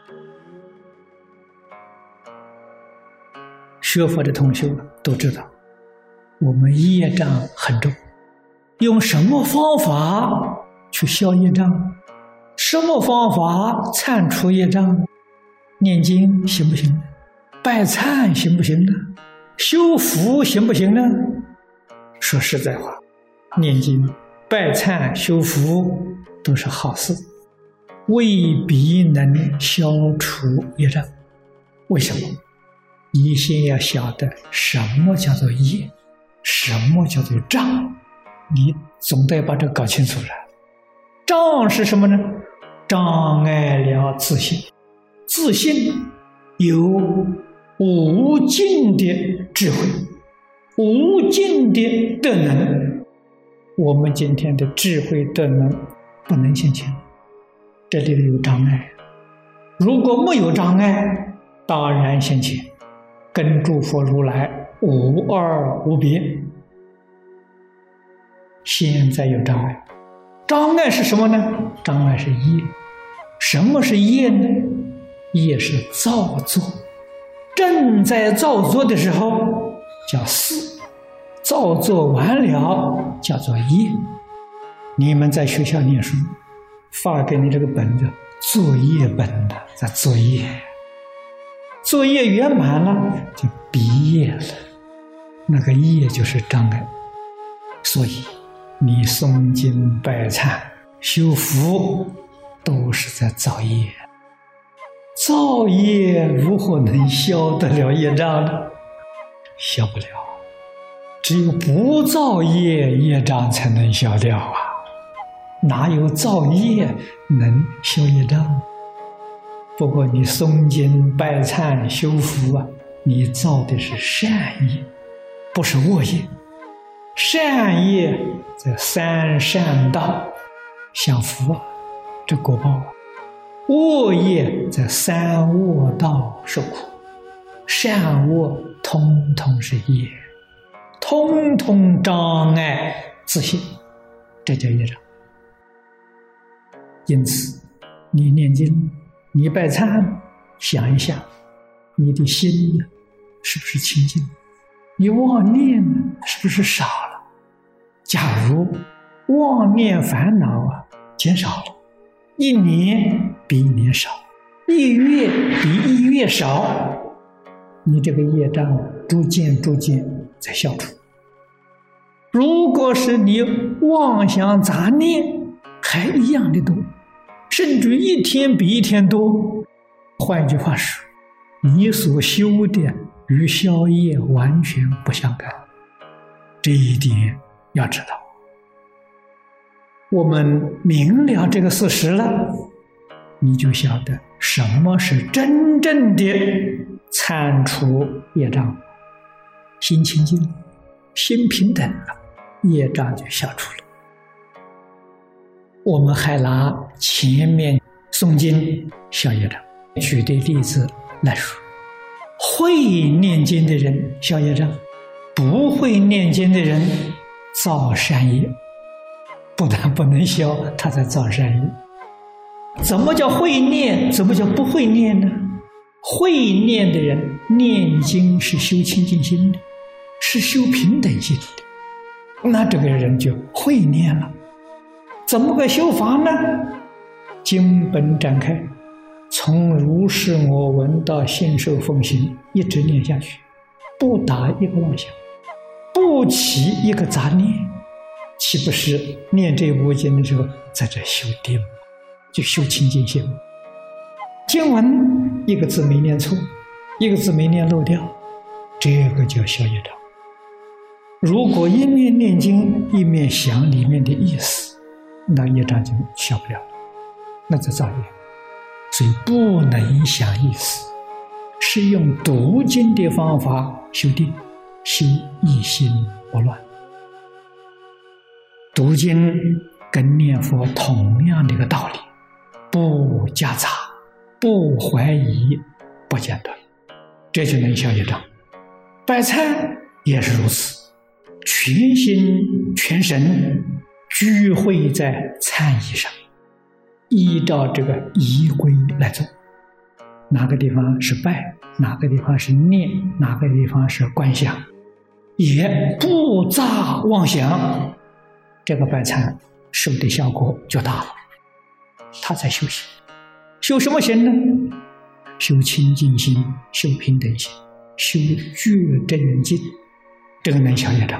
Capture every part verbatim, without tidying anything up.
学佛的同学都知道，我们业障很重，用什么方法去消业障？什么方法铲除业障？念经行不行？拜忏行不行呢？修福行不行呢？说实在话，念经、拜忏、修福都是好事，未必能消除业障。为什么？你先要晓得什么叫做业，什么叫做障，你总得把这搞清楚了。障是什么呢？障碍了自信，自信有无尽的智慧，无尽的德能。我们今天的智慧德能不能现前，这里有障碍。如果没有障碍，当然现前，跟诸佛如来无二无别。现在有障碍，障碍是什么呢？障碍是业。什么是业呢？业是造作，正在造作的时候叫事，造作完了叫做业。你们在学校念书，发给你这个本子，作业本的在作业，作业圆满了就毕业了，那个业就是障碍。所以你诵经拜忏修福都是在造业，造业如何能消得了业障呢？消不了，只有不造业，业障才能消掉啊！哪有造业能消业障？不过你诵经拜忏修福啊，你造的是善业，不是恶业。善业在三善道享福啊，这果报啊；恶业在三恶道受苦，善恶通通是业，通通障碍自信，这叫业障。因此你念经你拜忏，想一想你的心是不是清净，你妄念是不是少了？假如妄念烦恼啊减少了，一年比一年少，一月比一月少，你这个业障逐渐逐渐在消除。如果是你妄想杂念还一样的多，甚至一天比一天多，换句话说，你所修的与消业完全不相干，这一点要知道。我们明了这个事实了，你就晓得什么是真正的铲除业障。心清净，心平等了，业障就消除了。我们还拿前面诵经消业障举的例子来说，会念经的人消业障，不会念经的人造善业，不但不能消，他在造善业。怎么叫会念？怎么叫不会念呢？会念的人念经是修清净心的，是修平等心的，那这个人就会念了。怎么个修法呢？经本展开，从如是我闻到信受奉行，一直念下去，不打一个妄想，不起一个杂念，岂不是念这部经的时候在这修定，就修清净心？经文一个字没念错，一个字没念漏掉，这个叫消业障。如果一面念经一面想里面的意思，那业障就消不了，那就造业。所以不能想意思，是用读经的方法修定，修一心不乱。读经跟念佛同样的一个道理，不夹杂，不怀疑，不间断，这就能消业障。拜忏也是如此，全心全神聚会在忏仪上，依照这个仪规来做， 哪个地方是拜，哪个地方是念，哪个地方是观想，也不杂妄想，这个拜忏受的效果就大了。他在修行，修什么行呢？修清净心，修平等心，修觉正境，这个能消业障。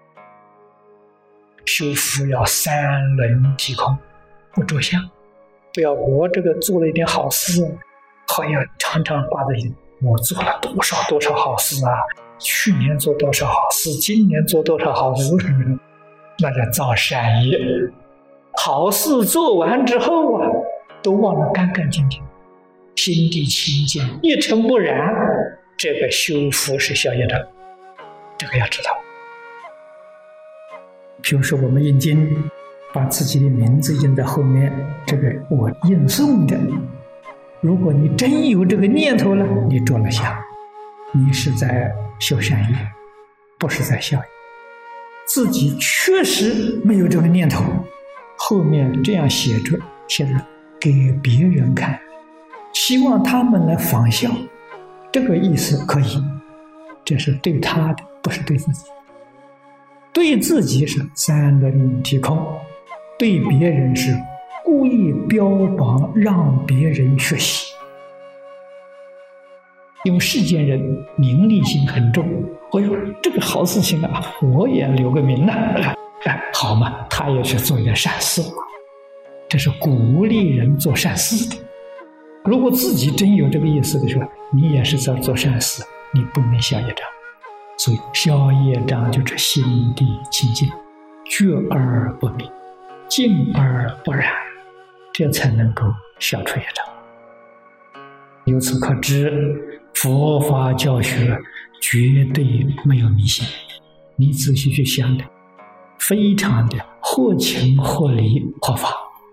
修福要三轮体空，不着相，不要我这个做了一点好事，还要常常挂在心，我做了多少多少好事啊，去年做多少好事，今年做多少好事，那叫造善业。好事做完之后啊，都忘了干干净净，心地清净，一尘不染，这个修福是消业障，这个要知道。比如说我们印经，把自己的名字印在后面，这个我印诵的，如果你真有这个念头了，你着了相，你是在修善业，不是在消业。自己确实没有这个念头，后面这样写着，写着给别人看，希望他们来仿效，这个意思可以，这是对他的，不是对自己。对自己是三轮体空，对别人是故意标榜，让别人学习。因为世间人名利心很重，哎呦，这个好事情啊，我也留个名呢、啊，哎，好嘛，他也去做一点善事，这是鼓励人做善事的。如果自己真有这个意思的时候，你也是在做善事，你不能消业障。所以消业障就是心地清净，觉而不迷，静而不染，这才能够消除业障。由此可知，佛法教学绝对没有迷信，你仔细去想的，非常的合情合理合法。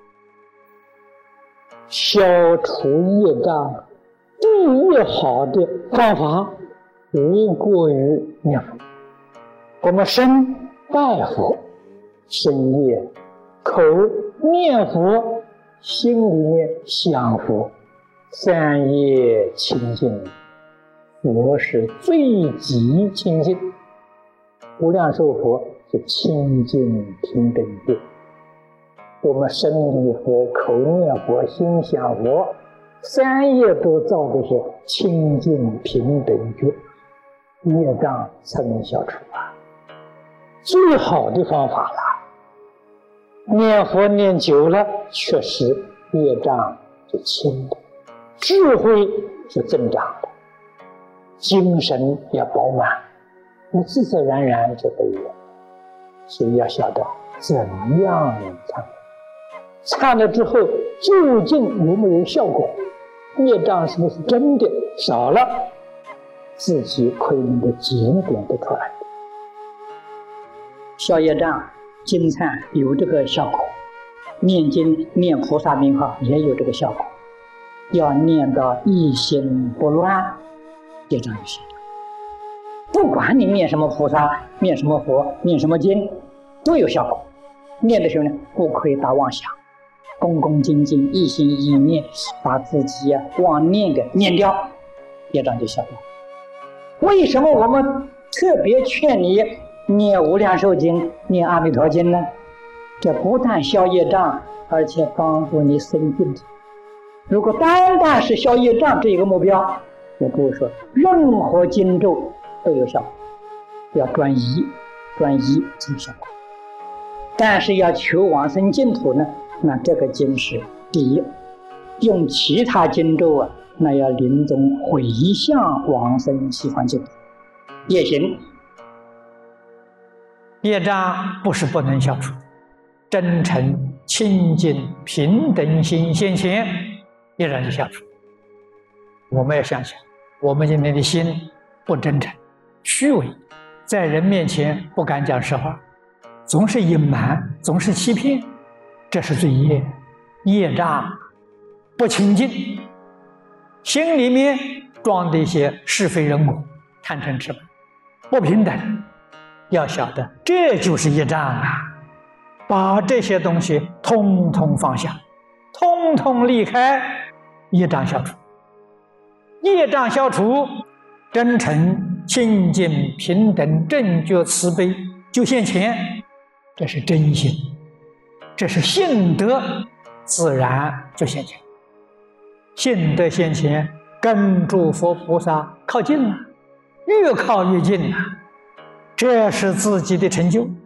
消除业障第一好的方法，无过于念佛。我们身拜佛，身业口念佛，心里面想佛，三业清净，佛是最极清净。无量寿佛是清净平等觉。我们身礼佛，口念佛，心想佛，三业都造的是清净平等觉，业障才能消除啊！最好的方法了。念佛念久了，确实业障就轻的，智慧是增长的，精神也饱满，你自自然然就不一样。所以要晓得怎样忏，忏了之后究竟有没有效果，业障是不是真的少了，自己可以能够检点得出来。消业障经忏有这个效果，念经念菩萨名号也有这个效果，要念到一心不乱，业障就消。不管你念什么菩萨，念什么佛，念什么经，都有效果。念的时候呢，不可以打妄想，恭恭敬敬一心一念，把自己啊妄念给念掉，业障就消掉。为什么我们特别劝你念无量寿经，念阿弥陀经呢？这不但消业障，而且帮助你生净土。如果单单是消业障这一个目标，我不会说任何经咒都有效果，要专一，专一才有效果。但是要求往生净土呢，那这个经是第一，用其他经咒啊，那要临终回向往生西方净土也行。 业障不是不能消除，真诚清净平等心现前，业障就消除。我们要想想，我们今天的心不真诚，虚伪，在人面前不敢讲实话，总是隐瞒，总是欺骗，这是罪业。业障不清净，心里面装的一些是非人我，贪嗔痴慢，不平等，要晓得这就是业障啊！把这些东西通通放下，通通离开，业障消除。 业障消除，真诚、清净、平等、正觉、慈悲就现前。这是真心，这是信德，自然就现前。信德现前，跟诸佛菩萨靠近了，越靠越近了，这是自己的成就。